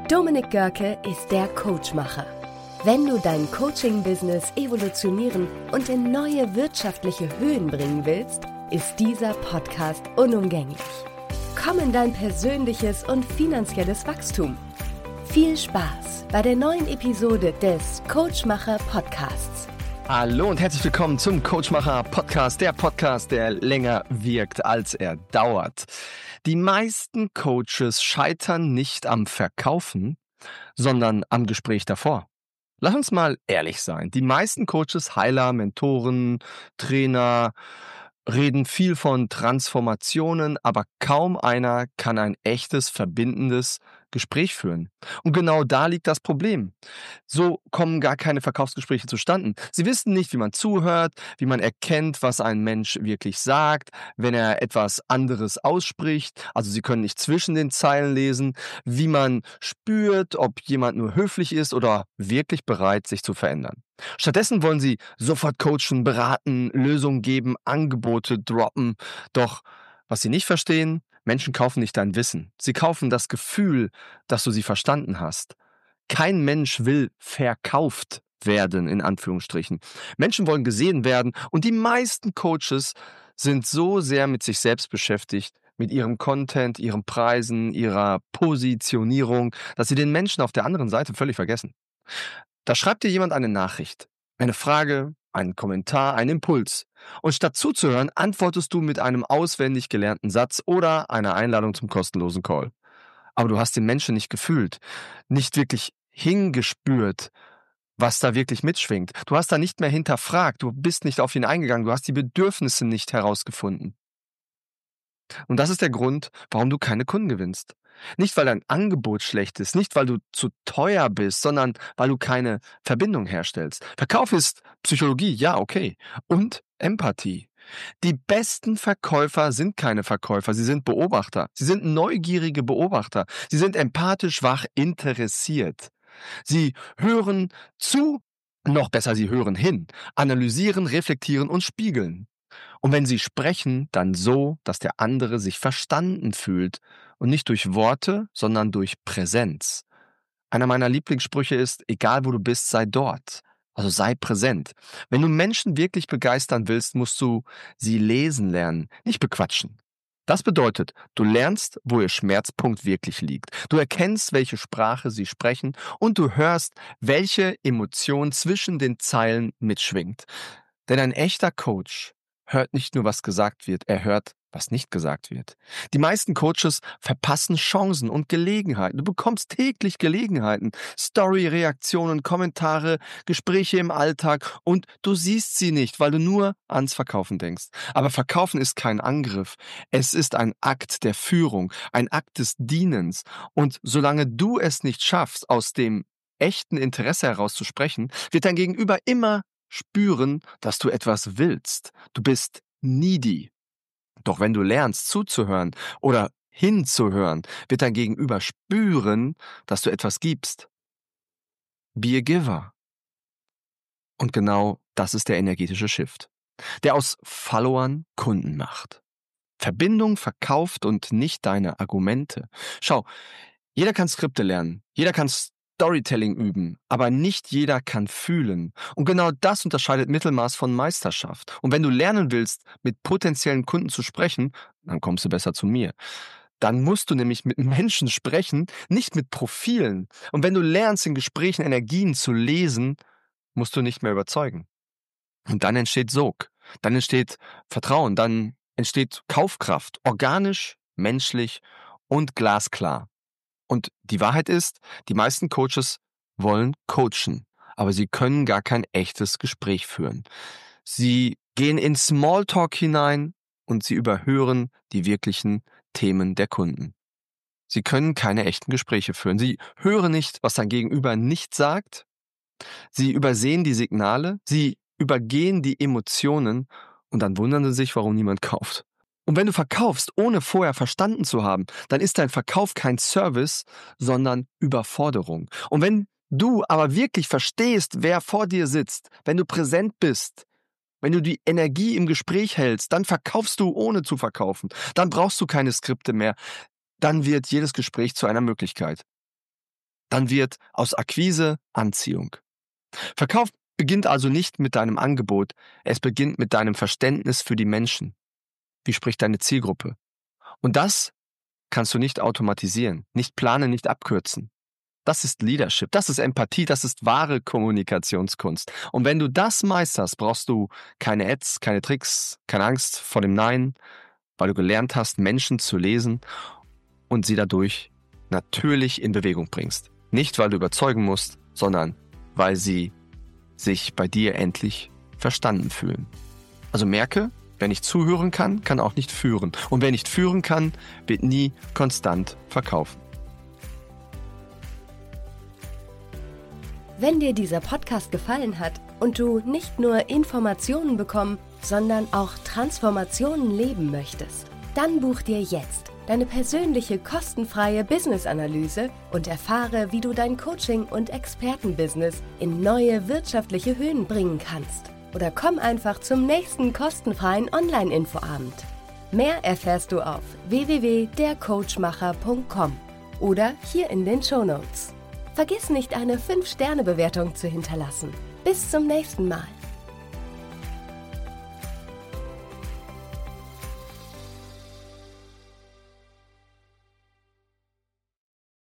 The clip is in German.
Dominik Görke ist der Coachmacher. Wenn du dein Coaching-Business evolutionieren und in neue wirtschaftliche Höhen bringen willst, ist dieser Podcast unumgänglich. Komm in dein persönliches und finanzielles Wachstum. Viel Spaß bei der neuen Episode des Coachmacher Podcasts. Hallo und herzlich willkommen zum Coachmacher Podcast, der Podcast, der länger wirkt, als er dauert. Die meisten Coaches scheitern nicht am Verkaufen, sondern am Gespräch davor. Lass uns mal ehrlich sein. Die meisten Coaches, Heiler, Mentoren, Trainer reden viel von Transformationen, aber kaum einer kann ein echtes, verbindendes Gespräch führen. Und genau da liegt das Problem. So kommen gar keine Verkaufsgespräche zustande. Sie wissen nicht, wie man zuhört, wie man erkennt, was ein Mensch wirklich sagt, wenn er etwas anderes ausspricht. Also sie können nicht zwischen den Zeilen lesen, wie man spürt, ob jemand nur höflich ist oder wirklich bereit, sich zu verändern. Stattdessen wollen sie sofort coachen, beraten, Lösungen geben, Angebote droppen. Doch was sie nicht verstehen, Menschen kaufen nicht dein Wissen. Sie kaufen das Gefühl, dass du sie verstanden hast. Kein Mensch will verkauft werden, in Anführungsstrichen. Menschen wollen gesehen werden und die meisten Coaches sind so sehr mit sich selbst beschäftigt, mit ihrem Content, ihren Preisen, ihrer Positionierung, dass sie den Menschen auf der anderen Seite völlig vergessen. Da schreibt dir jemand eine Nachricht, eine Frage, einen Kommentar, einen Impuls. Und statt zuzuhören, antwortest du mit einem auswendig gelernten Satz oder einer Einladung zum kostenlosen Call. Aber du hast den Menschen nicht gefühlt, nicht wirklich hingespürt, was da wirklich mitschwingt. Du hast da nicht mehr hinterfragt, du bist nicht auf ihn eingegangen, du hast die Bedürfnisse nicht herausgefunden. Und das ist der Grund, warum du keine Kunden gewinnst. Nicht, weil dein Angebot schlecht ist, nicht, weil du zu teuer bist, sondern weil du keine Verbindung herstellst. Verkauf ist Psychologie, ja, okay. Und Empathie. Die besten Verkäufer sind keine Verkäufer, sie sind Beobachter. Sie sind neugierige Beobachter. Sie sind empathisch wach interessiert. Sie hören zu, noch besser, sie hören hin, analysieren, reflektieren und spiegeln. Und wenn sie sprechen, dann so, dass der andere sich verstanden fühlt und nicht durch Worte, sondern durch Präsenz. Einer meiner Lieblingssprüche ist, egal wo du bist, sei dort. Also sei präsent. Wenn du Menschen wirklich begeistern willst, musst du sie lesen lernen, nicht bequatschen. Das bedeutet, du lernst, wo ihr Schmerzpunkt wirklich liegt. Du erkennst, welche Sprache sie sprechen und du hörst, welche Emotion zwischen den Zeilen mitschwingt. Denn ein echter Coach hört nicht nur, was gesagt wird, er hört, was nicht gesagt wird. Die meisten Coaches verpassen Chancen und Gelegenheiten. Du bekommst täglich Gelegenheiten, Story-Reaktionen, Kommentare, Gespräche im Alltag und du siehst sie nicht, weil du nur ans Verkaufen denkst. Aber Verkaufen ist kein Angriff. Es ist ein Akt der Führung, ein Akt des Dienens. Und solange du es nicht schaffst, aus dem echten Interesse heraus zu sprechen, wird dein Gegenüber immer spüren, dass du etwas willst. Du bist needy. Doch wenn du lernst zuzuhören oder hinzuhören, wird dein Gegenüber spüren, dass du etwas gibst. Be a giver. Und genau das ist der energetische Shift, der aus Followern Kunden macht. Verbindung verkauft und nicht deine Argumente. Schau, jeder kann Skripte lernen, jeder kann Storytelling üben, aber nicht jeder kann fühlen. Und genau das unterscheidet Mittelmaß von Meisterschaft. Und wenn du lernen willst, mit potenziellen Kunden zu sprechen, dann kommst du besser zu mir. Dann musst du nämlich mit Menschen sprechen, nicht mit Profilen. Und wenn du lernst, in Gesprächen Energien zu lesen, musst du nicht mehr überzeugen. Und dann entsteht Sog, dann entsteht Vertrauen, dann entsteht Kaufkraft, organisch, menschlich und glasklar. Und die Wahrheit ist, die meisten Coaches wollen coachen, aber sie können gar kein echtes Gespräch führen. Sie gehen in Smalltalk hinein und sie überhören die wirklichen Themen der Kunden. Sie können keine echten Gespräche führen. Sie hören nicht, was dein Gegenüber nicht sagt. Sie übersehen die Signale, sie übergehen die Emotionen und dann wundern sie sich, warum niemand kauft. Und wenn du verkaufst, ohne vorher verstanden zu haben, dann ist dein Verkauf kein Service, sondern Überforderung. Und wenn du aber wirklich verstehst, wer vor dir sitzt, wenn du präsent bist, wenn du die Energie im Gespräch hältst, dann verkaufst du, ohne zu verkaufen. Dann brauchst du keine Skripte mehr. Dann wird jedes Gespräch zu einer Möglichkeit. Dann wird aus Akquise Anziehung. Verkauf beginnt also nicht mit deinem Angebot, es beginnt mit deinem Verständnis für die Menschen. Wie spricht deine Zielgruppe? Und das kannst du nicht automatisieren, nicht planen, nicht abkürzen. Das ist Leadership, das ist Empathie, das ist wahre Kommunikationskunst. Und wenn du das meisterst, brauchst du keine Ads, keine Tricks, keine Angst vor dem Nein, weil du gelernt hast, Menschen zu lesen und sie dadurch natürlich in Bewegung bringst. Nicht, weil du überzeugen musst, sondern weil sie sich bei dir endlich verstanden fühlen. Also merke, wer nicht zuhören kann, kann auch nicht führen. Und wer nicht führen kann, wird nie konstant verkaufen. Wenn dir dieser Podcast gefallen hat und du nicht nur Informationen bekommen, sondern auch Transformationen leben möchtest, dann buch dir jetzt deine persönliche kostenfreie Business-Analyse und erfahre, wie du dein Coaching- und Expertenbusiness in neue wirtschaftliche Höhen bringen kannst. Oder komm einfach zum nächsten kostenfreien Online-Infoabend. Mehr erfährst du auf www.dercoachmacher.com oder hier in den Shownotes. Vergiss nicht, eine 5-Sterne-Bewertung zu hinterlassen. Bis zum nächsten Mal.